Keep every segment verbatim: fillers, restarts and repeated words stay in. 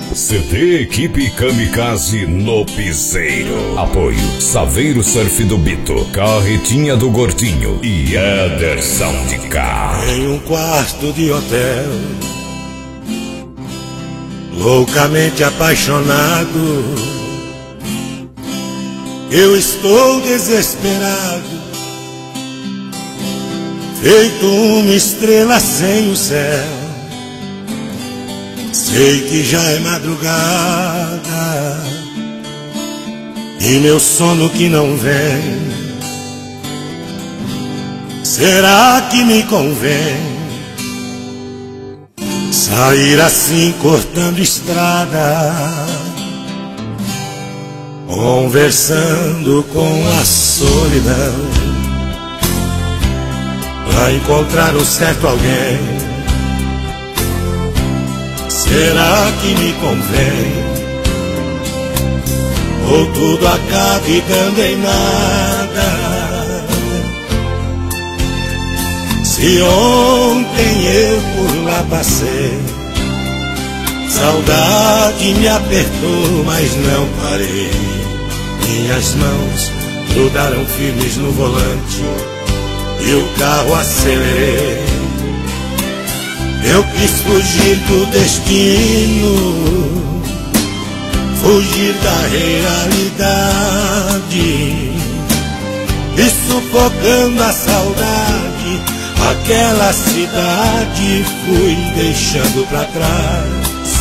C D Equipe Kamikaze no Piseiro. Apoio Saveiro Surf do Bito, Carretinha do Gordinho e Ederson de Cá. Em um quarto de hotel, loucamente apaixonado, eu estou desesperado, feito uma estrela sem o céu. Sei que já é madrugada e meu sono que não vem. Será que me convém sair assim cortando estrada, conversando com a solidão, pra encontrar um certo alguém? Será que me convém? Ou tudo acabe dando em nada? Se ontem eu por lá passei, saudade me apertou, mas não parei. Minhas mãos grudaram firmes no volante e o carro acelerei. Eu quis fugir do destino, fugir da realidade, e sufocando a saudade, aquela cidade fui deixando pra trás.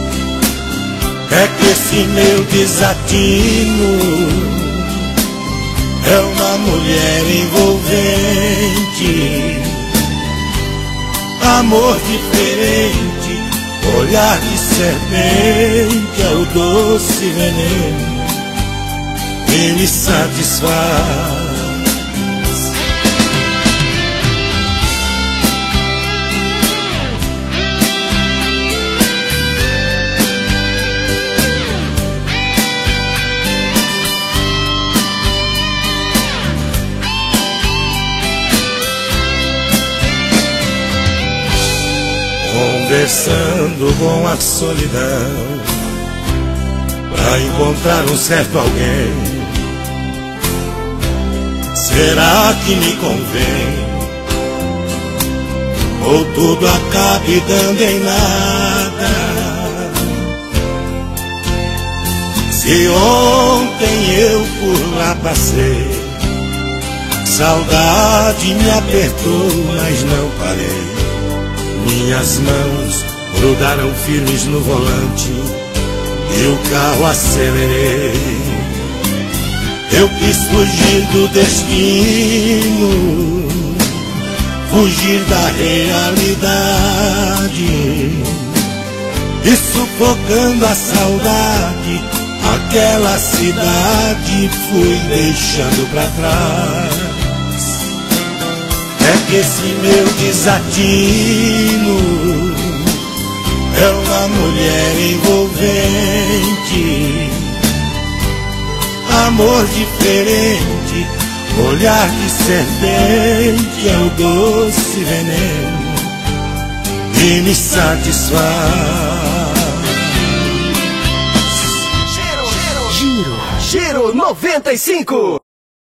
É que esse meu desatino é uma mulher envolvente, amor diferente, olhar de serpente, é o doce veneno que me satisfaz. Conversando com a solidão, pra encontrar um certo alguém. Será que me convém? Ou tudo acabe dando em nada? Se ontem eu por lá passei, saudade me apertou, mas não parei. Minhas mãos grudaram firmes no volante e o carro acelerei. Eu quis fugir do destino, fugir da realidade, e sufocando a saudade, aquela cidade fui deixando pra trás. É que esse meu desatino é uma mulher envolvente, amor diferente, olhar de serpente, é o doce veneno que me satisfaz. Giro, giro, giro noventa e cinco.